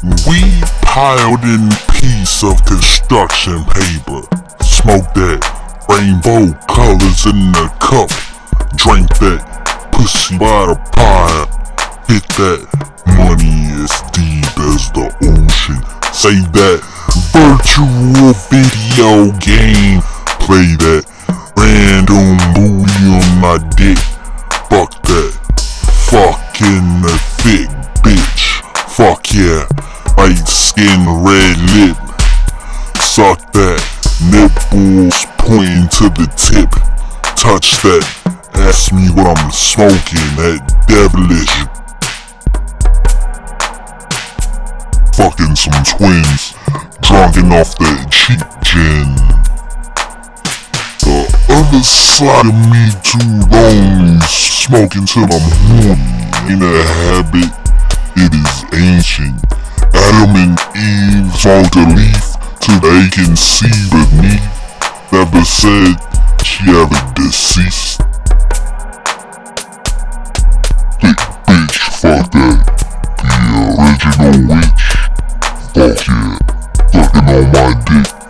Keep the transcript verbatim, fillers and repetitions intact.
We piled in piece of construction paper. Smoke that rainbow colors in the cup. Drink that pussy by the pile. Hit that money as deep as the ocean. Save that virtual video game. Play that random booty on my dick. Fuck that fucking a thick bitch. Fuck yeah, white skin, red lip. Suck that, nipples pointing to the tip. Touch that, ask me what I'm smoking, that devilish. Fucking some twins, drunken off that cheap gin. The other side of me too lonely, smoking till I'm horny. In a habit, it is ancient. Adam and Eve smoked a leaf till they can see beneath. Never said she ever deceased. Thick bitch, fuck that. The original witch. Fuck yeah, fucking on my dick.